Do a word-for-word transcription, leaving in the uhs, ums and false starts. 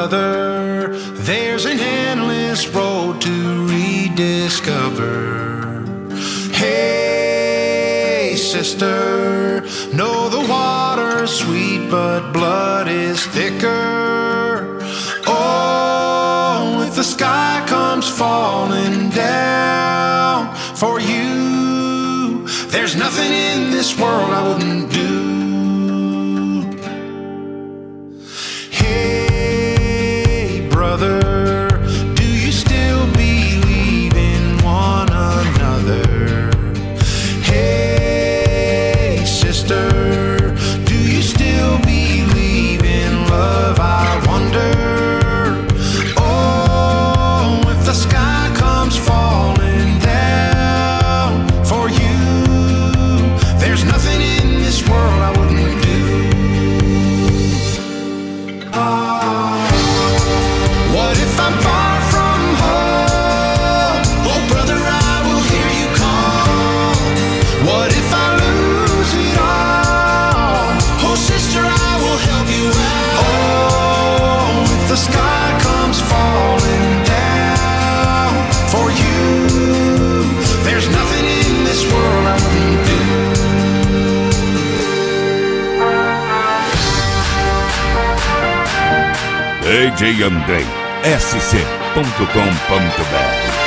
brother, there's an endless road to rediscover. Hey, sister, know the water's sweet, but blood is thicker. Oh, if the sky comes falling down for you, there's nothing in this world I wouldn't do. Hey, brother, do you still believe in one another? Hey, sister, do you still believe in love? I wonder. Oh, if the sky comes falling down for you, there's nothing in this world I wouldn't do. Ah, what if I'm far from home? Oh, brother, I will hear you call. What if I lose it all? Oh, sister, I will help you out. Oh, if the sky comes falling down for you, there's nothing in this world I wouldn't do. D J Andrei, S C ponto com ponto B R